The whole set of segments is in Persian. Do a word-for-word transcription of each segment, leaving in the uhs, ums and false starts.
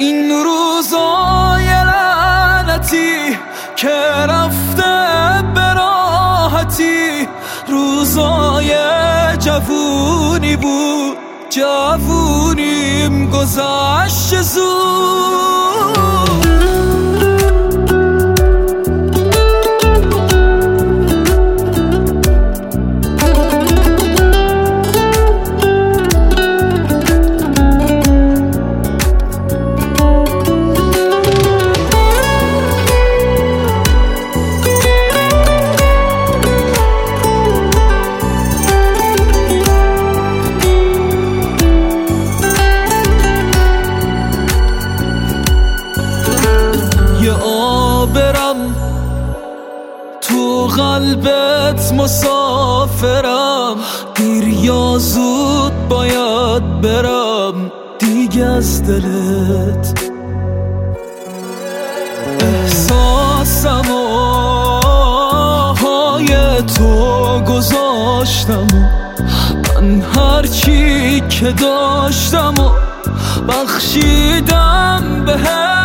این روزای لعنتی که رفته به راحتی، روزای جوونی بود، جوونیم گذشت زود. برم تو قلبت مسافرم، دیر یا زود باید برم دیگه از دلت. احساسم و های تو گذاشتم، من هرچی که داشتم و بخشیدم بهت.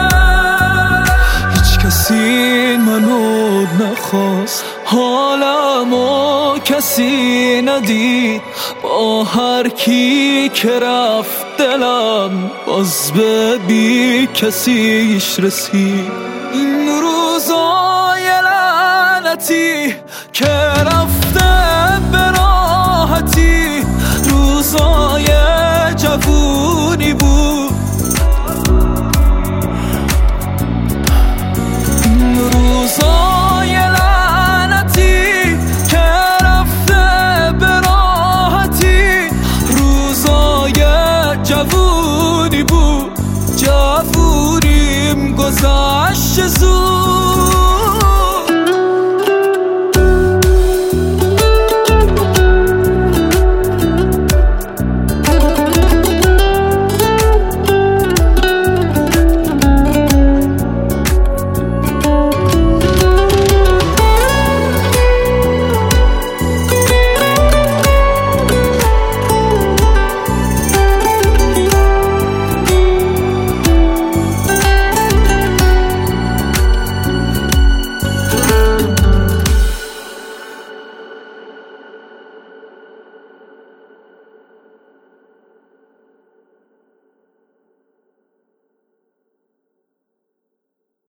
کسی منو نخواست، حالمو کسی ندید، با هر کی که رفت دلم باز به بی کسیش رسید. این روزای لعنتی که رفته به راحتی، روزای جوونی بود،